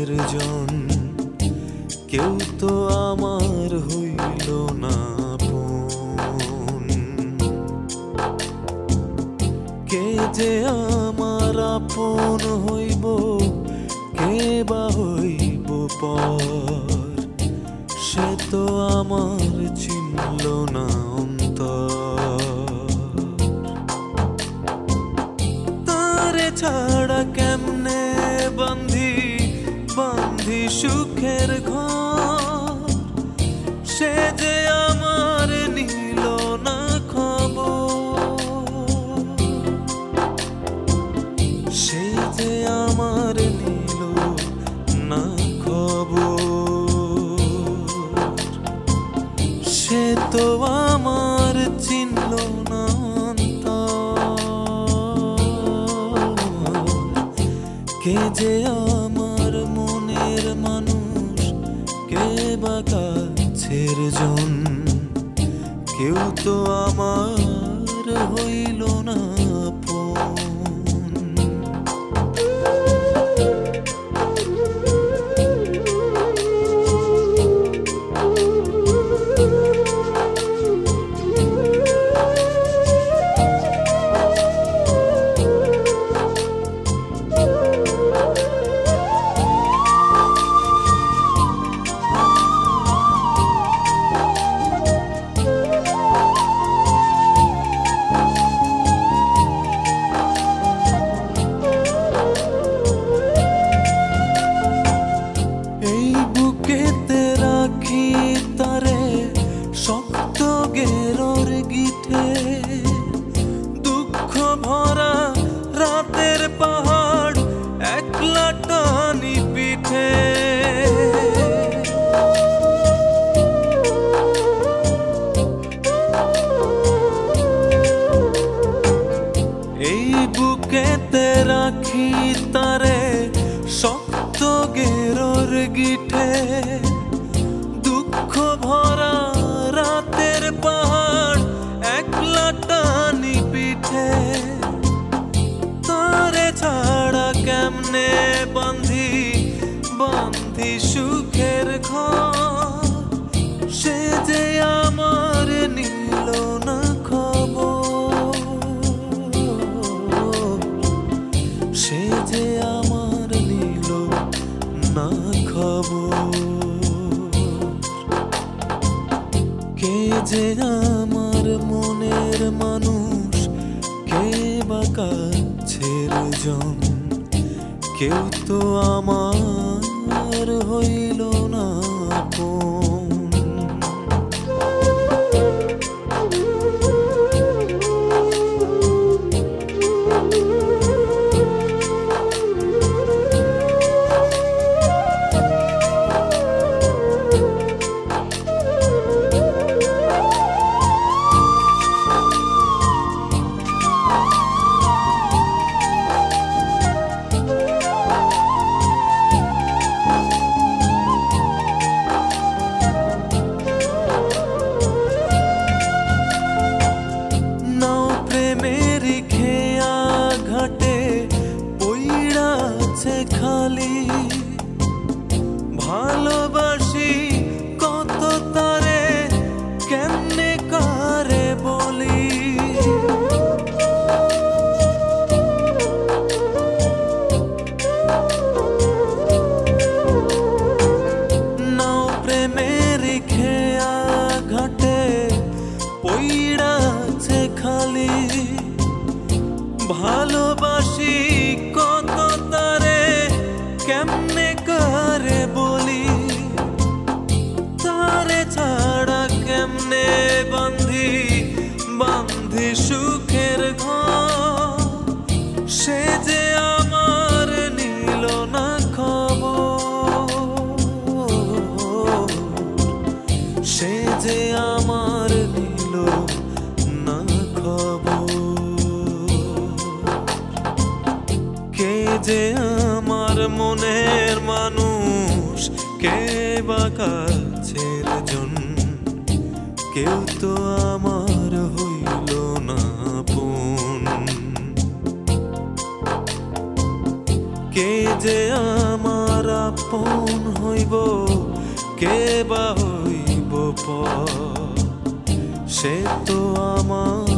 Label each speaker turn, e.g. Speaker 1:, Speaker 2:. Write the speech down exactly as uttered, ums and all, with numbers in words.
Speaker 1: কাছের জন, কেউ তো আমার হইল না আপন। কে যে আমার আপন হইব, কে বা হইব পর, সে তো আমার চিনল না অন্তর। তারে ছাড়া কেমনে বান্ধি বান্ধি সুখের ঘর, সে যে আমার নিল না খবর। সে যে আমার নিল না খবর, সে তো আমার চিনল না অন্তর। কে যে আমার মনের মানুষ, কে বা কাছের জন, কেউ তো আমার হইল না আপন। দুঃখ ভরা রাতের পাহাড় একলা টানি পিঠে, এই বুকেতে রাখি তারে শক্ত গেরোর গিঠে। দুঃখ ভরা রাতের পাহাড় একলা টানি পিঠে, তারে ছাড়া কেমনে বান্ধি বান্ধি সুখের ঘর, সে যে আমার নিল না খবর। সে যে আমার নিল না খবর। কে যে আমার মনের মানুষ, কে বা কাছের জন, কেউ তো আমার হইল না আপন। খালি ভালোবাসি কত তারে কেমনে কারে বলি। নাও প্রেমের খেয়া ঘাটে পইড়াছে খালি ভালোবাসি কত তারে কেমনে করে বলি। তারে ছাড়া কেমনে বান্ধি বান্ধি সুখের ঘর, সে যে আমার নিল না খবর। সে যে আমার নিল না খবর। কে যে আমার মনের মানুষ, কে বা কাছের জন, কেউ তো আমার হইল না আপন। কে যে আমার আপন হইব কে বা হইব পর, সে তো আমার